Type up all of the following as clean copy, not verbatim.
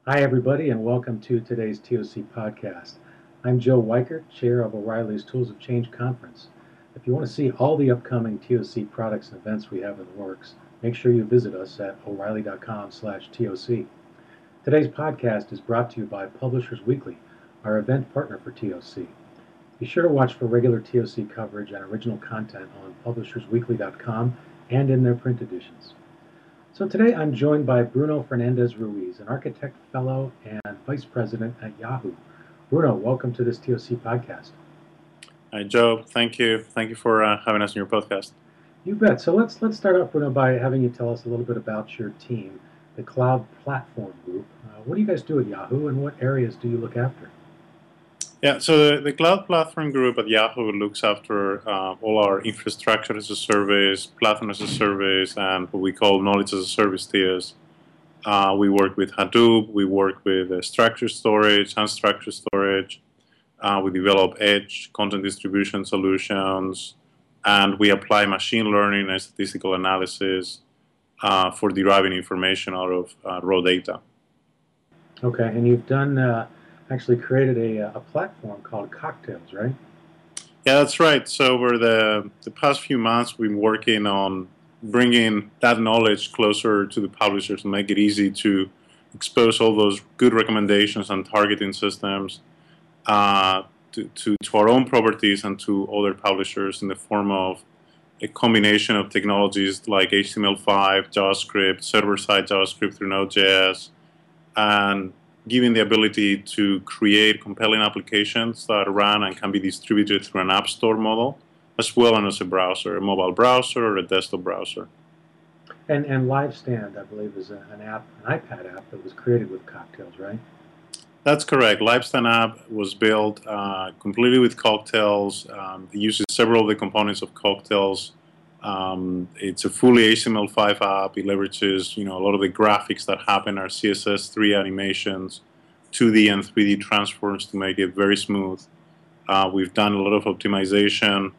Hi, everybody, and welcome to today's TOC podcast. I'm Joe Weichert, chair of O'Reilly's Tools of Change Conference. If you want to see all the upcoming TOC products and events we have in the works, make sure you visit us at o'reilly.com/TOC. Today's podcast is brought to you by Publishers Weekly, our event partner for TOC. Be sure to watch for regular TOC coverage and original content on publishersweekly.com and in their print editions. So today I'm joined by Bruno Fernandez Ruiz, an architect fellow and vice president at Yahoo. Bruno, welcome to this TOC podcast. Hi, Joe. Thank you. Thank you for having us on your podcast. You bet. So let's start off, Bruno, by having you tell us a little bit about your team, the Cloud Platform Group. What do you guys do at Yahoo, and what areas do you look after? Yeah, so the Cloud Platform Group at Yahoo looks after all our infrastructure as a service, platform as a service, and what we call knowledge as a service tiers. We work with Hadoop, we work with structured storage, unstructured storage. We develop edge content distribution solutions, and we apply machine learning and statistical analysis for deriving information out of raw data. Okay, and you've done actually created a platform called Cocktails, right? Yeah, that's right. So over the past few months, we've been working on bringing that knowledge closer to the publishers and make it easy to expose all those good recommendations and targeting systems to our own properties and to other publishers in the form of a combination of technologies like HTML5, JavaScript, server-side JavaScript through Node.js, and giving the ability to create compelling applications that run and can be distributed through an app store model, as well as a browser, a mobile browser or a desktop browser. And LiveStand, I believe, is an iPad app that was created with Cocktails, right? That's correct. LiveStand app was built completely with Cocktails. It uses several of the components of Cocktails. It's a fully HTML5 app. It leverages, a lot of the graphics that happen are CSS3 animations, 2D and 3D transforms to make it very smooth. We've done a lot of optimization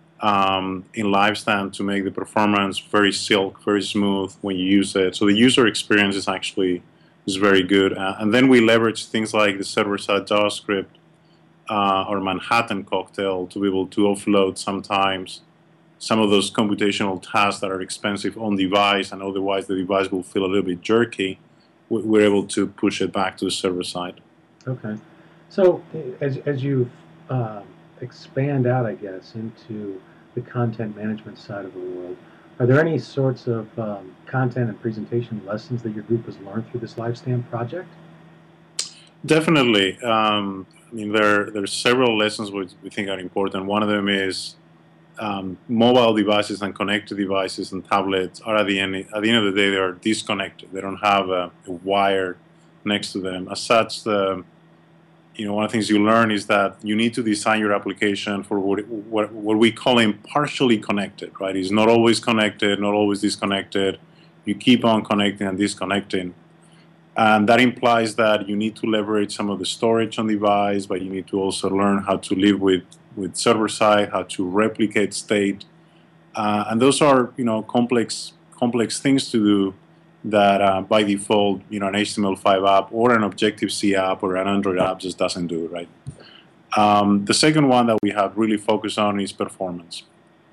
in LiveStand to make the performance very silk, very smooth when you use it. So the user experience is very good. And then we leverage things like the server-side JavaScript or Manhattan Cocktail to be able to offload sometimes some of those computational tasks that are expensive on device, and otherwise the device will feel a little bit jerky. We're able to push it back to the server side. Okay. So as you expand out, I guess, into the content management side of the world, are there any sorts of content and presentation lessons that your group has learned through this LiveStand project? Definitely. There's several lessons which we think are important. One of them is mobile devices and connected devices and tablets are at the end of the day, they are disconnected. They don't have a wire next to them. As such, one of the things you learn is that you need to design your application for what we call partially connected, right? It's not always connected, not always disconnected. You keep on connecting and disconnecting. And that implies that you need to leverage some of the storage on the device, but you need to also learn how to live with server-side, how to replicate state. And those are, complex things to do that by default, an HTML5 app or an Objective-C app or an Android app just doesn't do, right? The second one that we have really focused on is performance.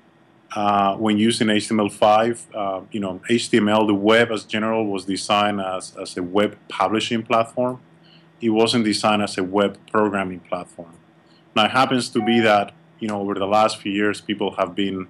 When using HTML5, HTML, the web as general was designed as a web publishing platform. It wasn't designed as a web programming platform. Now, it happens to be that, over the last few years, people have been,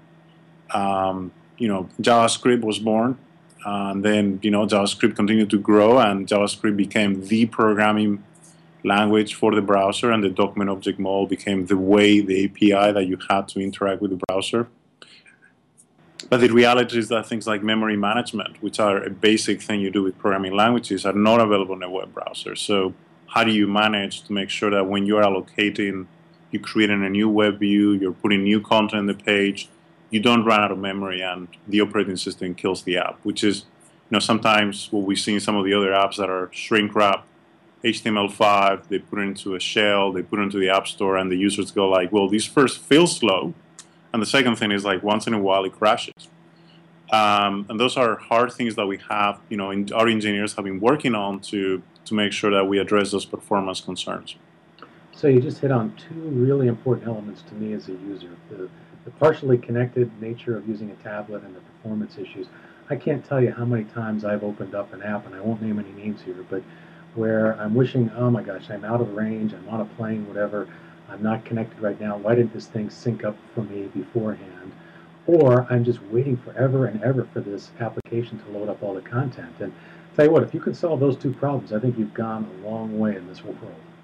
JavaScript was born, and then, JavaScript continued to grow, and JavaScript became the programming language for the browser, and the document object model became the API that you had to interact with the browser. But the reality is that things like memory management, which are a basic thing you do with programming languages, are not available in a web browser. So how do you manage to make sure that when you're allocating, you're creating a new web view, you're putting new content on the page, you don't run out of memory and the operating system kills the app, which is, sometimes what we see in some of the other apps that are shrink-wrapped, HTML5, they put it into a shell, they put it into the App Store, and the users go like, well, this first feels slow, and the second thing is like once in a while it crashes. And those are hard things that we have, our engineers have been working on to to make sure that we address those performance concerns. So you just hit on two really important elements to me as a user. The partially connected nature of using a tablet and the performance issues. I can't tell you how many times I've opened up an app, and I won't name any names here, but where I'm wishing, oh my gosh, I'm out of range, I'm on a plane, whatever, I'm not connected right now, why didn't this thing sync up for me beforehand? Or I'm just waiting forever and ever for this application to load up all the content. And tell you what, if you can solve those two problems, I think you've gone a long way in this world.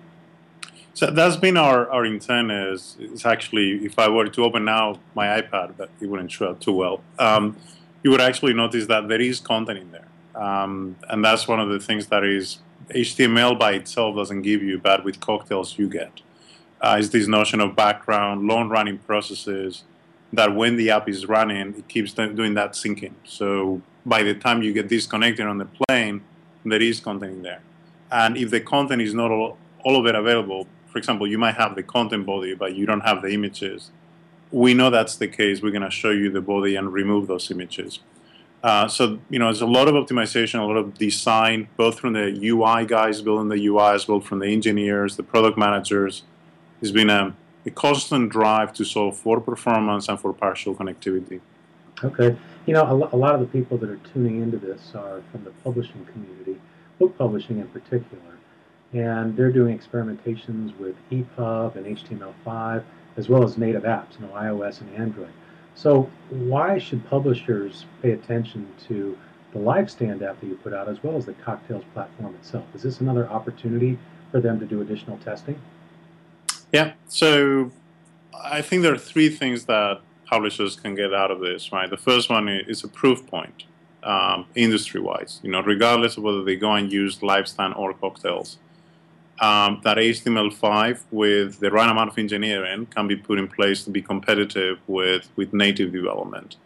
So that's been our intent is actually, if I were to open now my iPad, but it wouldn't show up too well, you would actually notice that there is content in there. And that's one of the things that is, HTML by itself doesn't give you, but with Cocktails you get. Is this notion of background, long-running processes, that when the app is running, it keeps doing that syncing. So by the time you get disconnected on the plane, there is content in there. And if the content is not all of it available, for example, you might have the content body, but you don't have the images. We know that's the case. We're going to show you the body and remove those images. So, there's a lot of optimization, a lot of design, both from the UI guys building the UI, as well from the engineers, the product managers. It's been a constant drive to solve for performance and for partial connectivity. Okay. A lot of the people that are tuning into this are from the publishing community, book publishing in particular. And they're doing experimentations with EPUB and HTML5, as well as native apps, iOS and Android. So why should publishers pay attention to the LiveStand app that you put out, as well as the Cocktails platform itself? Is this another opportunity for them to do additional testing? Yeah, so I think there are three things that publishers can get out of this, right? The first one is a proof point, industry-wise. Regardless of whether they go and use LiveStand or Cocktails, that HTML5 with the right amount of engineering can be put in place to be competitive with native development.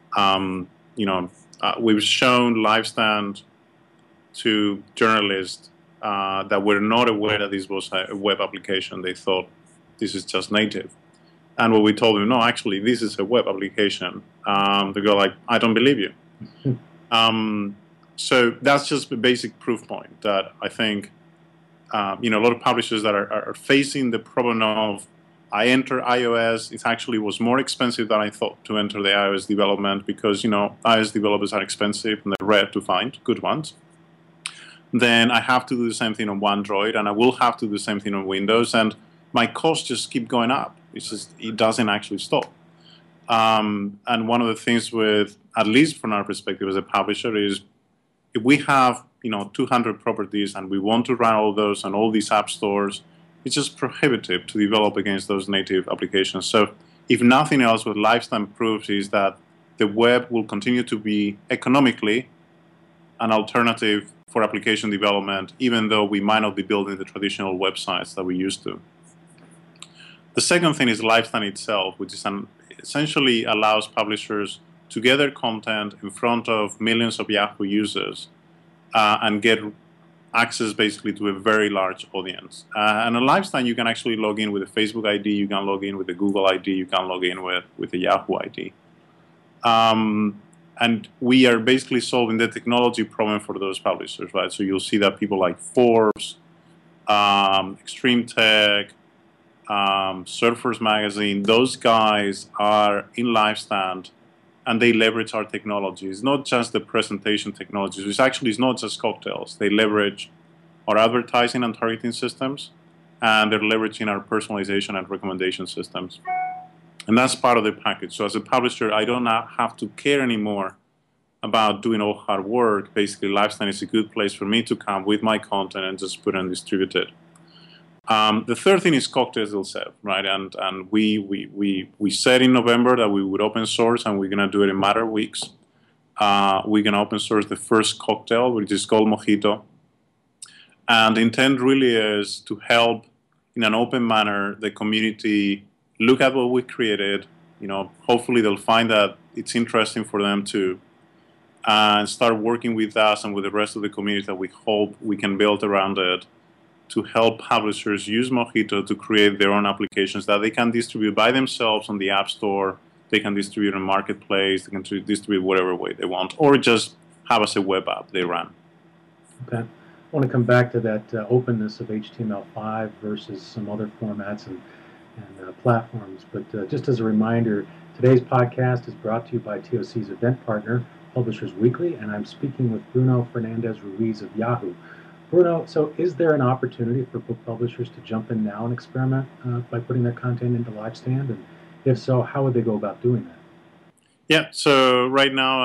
We've shown LiveStand to journalists that were not aware that this was a web application. They thought this is just native. And when we told them, no, actually, this is a web application, they go like, I don't believe you. So that's just a basic proof point that I think a lot of publishers that are facing the problem of, I enter iOS, it actually was more expensive than I thought to enter the iOS development because, iOS developers are expensive and they're rare to find, good ones. Then I have to do the same thing on Android, and I will have to do the same thing on Windows, and my costs just keep going up. It doesn't actually stop. And one of the things with, at least from our perspective as a publisher, is if we have 200 properties and we want to run all those on all these app stores, it's just prohibitive to develop against those native applications. So if nothing else, what LiveStand proves is that the web will continue to be economically an alternative for application development, even though we might not be building the traditional websites that we used to. The second thing is LiveStand itself, which is essentially allows publishers to gather content in front of millions of Yahoo users and get access basically to a very large audience. And on LiveStand, you can actually log in with a Facebook ID, you can log in with a Google ID, you can log in with a Yahoo ID. And we are basically solving the technology problem for those publishers, right? So you'll see that people like Forbes, Extreme Tech, Surfers Magazine, those guys are in LiveStand and they leverage our technology. It's not just the presentation technologies. It's actually not just Cocktails. They leverage our advertising and targeting systems, and they're leveraging our personalization and recommendation systems. And that's part of the package. So as a publisher, I don't have to care anymore about doing all hard work. Basically, LiveStand is a good place for me to come with my content and just put it and distribute it. The third thing is Cocktails itself, right? And we said in November that we would open source, and we're going to do it in a matter of weeks. We're going to open source the first cocktail, which is called Mojito. And the intent really is to help, in an open manner, the community look at what we created. Hopefully they'll find that it's interesting for them too, and start working with us and with the rest of the community that we hope we can build around it, to help publishers use Mojito to create their own applications that they can distribute by themselves on the App Store, they can distribute on Marketplace, they can distribute whatever way they want, or just have as a web app they run. Okay. I want to come back to that openness of HTML5 versus some other formats and platforms. But just as a reminder, today's podcast is brought to you by TOC's event partner, Publishers Weekly, and I'm speaking with Bruno Fernandez Ruiz of Yahoo. Bruno, so is there an opportunity for book publishers to jump in now and experiment by putting their content into LiveStand? And if so, how would they go about doing that? Yeah, so right now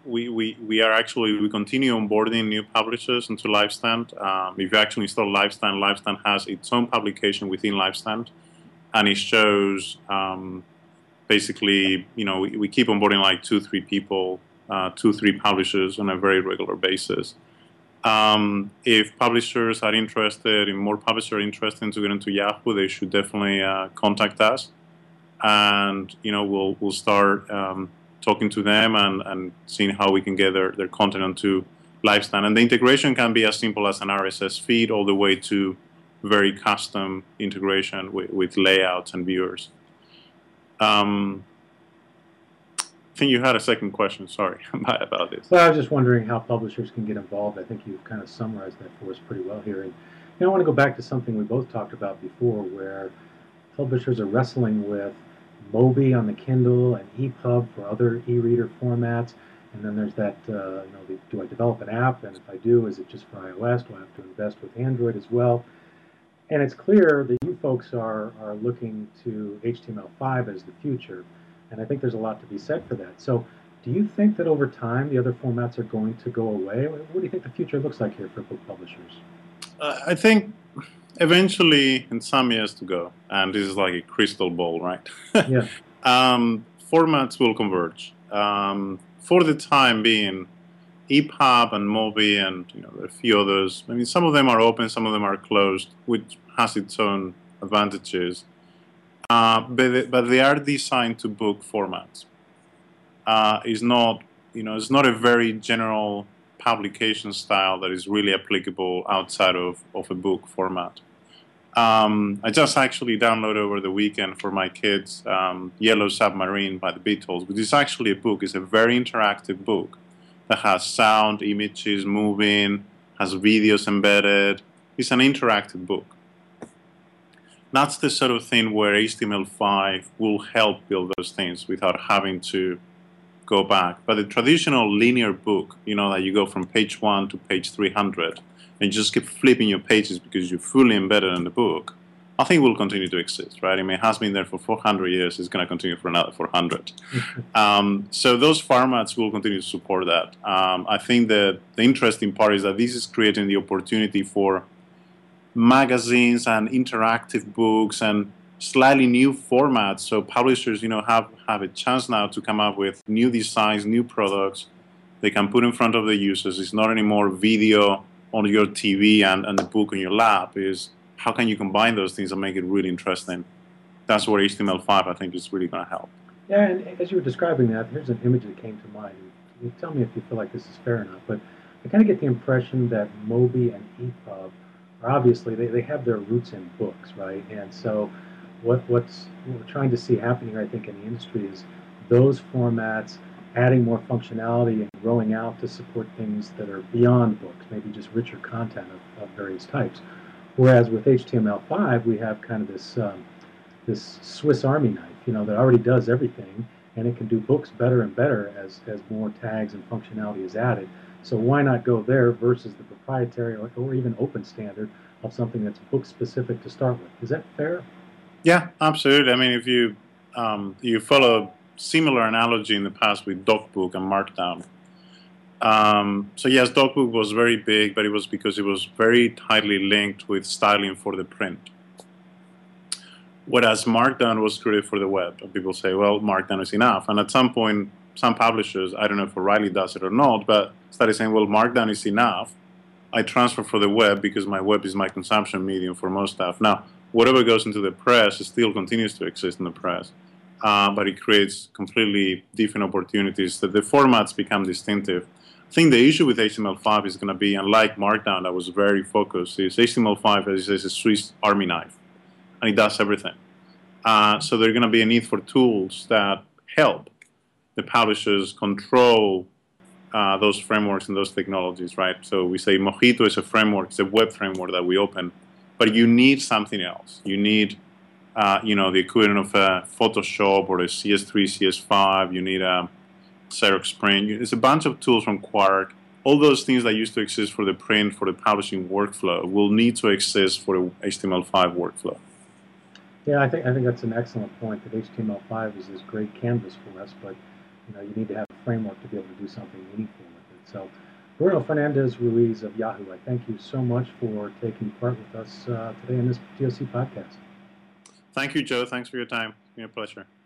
we continue onboarding new publishers into LiveStand. If you actually install LiveStand, LiveStand has its own publication within LiveStand, and it shows basically, we keep onboarding like 2-3 people, 2-3 publishers on a very regular basis. If publishers are interested, in more publishers are interested to get into Yahoo, they should definitely contact us, and we'll start talking to them and seeing how we can get their content onto LiveStand. And the integration can be as simple as an RSS feed all the way to very custom integration with layouts and viewers. I think you had a second question. Sorry about this. Well, I was just wondering how publishers can get involved. I think you've kind of summarized that for us pretty well here. And I want to go back to something we both talked about before, where publishers are wrestling with Mobi on the Kindle and EPUB for other e-reader formats. And then there's that, do I develop an app? And if I do, is it just for iOS? Do I have to invest with Android as well? And it's clear that you folks are looking to HTML5 as the future. And I think there's a lot to be said for that. So do you think that over time the other formats are going to go away? What do you think the future looks like here for book publishers? I think eventually, in some years to go, and this is like a crystal ball, right? Yeah. Formats will converge. For the time being, EPUB and Mobi and a few others, I mean, some of them are open, some of them are closed, which has its own advantages. But they are designed to book formats. It's not a very general publication style that is really applicable outside of a book format. I just actually downloaded over the weekend for my kids Yellow Submarine by the Beatles, which is actually a book. It's a very interactive book that has sound, images moving, has videos embedded. It's an interactive book. That's the sort of thing where HTML5 will help build those things without having to go back. But the traditional linear book, that you go from page 1 to page 300, and you just keep flipping your pages because you're fully embedded in the book, I think will continue to exist, right? I mean, it has been there for 400 years. It's going to continue for another 400. So those formats will continue to support that. I think that the interesting part is that this is creating the opportunity for magazines and interactive books and slightly new formats. So publishers, have a chance now to come up with new designs, new products they can put in front of the users. It's not anymore video on your TV and the book on your lap. Is how can you combine those things and make it really interesting? That's where HTML5, I think, is really going to help. Yeah, and as you were describing that, here's an image that came to mind. You tell me if you feel like this is fair enough, but I kind of get the impression that Mobi and EPUB are obviously, they have their roots in books, right? And so what we're trying to see happen here, I think, in the industry is those formats adding more functionality and growing out to support things that are beyond books, maybe just richer content of various types. Whereas with HTML5, we have kind of this Swiss Army knife, that already does everything, and it can do books better and better as more tags and functionality is added. So why not go there versus the proprietary or even open standard of something that's book specific to start with? Is that fair? Yeah, absolutely. I mean, if you follow similar analogy in the past with DocBook and Markdown. So yes, DocBook was very big, but it was because it was very tightly linked with styling for the print. Whereas Markdown was created for the web. And people say, well, Markdown is enough. And at some point, some publishers, I don't know if O'Reilly does it or not, but started saying, well, Markdown is enough. I transfer for the web because my web is my consumption medium for most stuff. Now, whatever goes into the press still continues to exist in the press, but it creates completely different opportunities that the formats become distinctive. I think the issue with HTML5 is going to be, unlike Markdown that was very focused, is HTML5 is a Swiss Army knife, and it does everything. So there's going to be a need for tools that help the publishers control those frameworks and those technologies, right? So we say Mojito is a framework, it's a web framework that we open, but you need something else. You need, the equivalent of a Photoshop or a CS3, CS5. You need a Xerox Print. It's a bunch of tools from Quark. All those things that used to exist for the print, for the publishing workflow, will need to exist for the HTML5 workflow. Yeah, I think that's an excellent point. That HTML5 is this great canvas for us, but you need to have a framework to be able to do something meaningful with it. So, Bruno Fernandez Ruiz of Yahoo, I thank you so much for taking part with us today in this TOC podcast. Thank you, Joe. Thanks for your time. It's been a pleasure.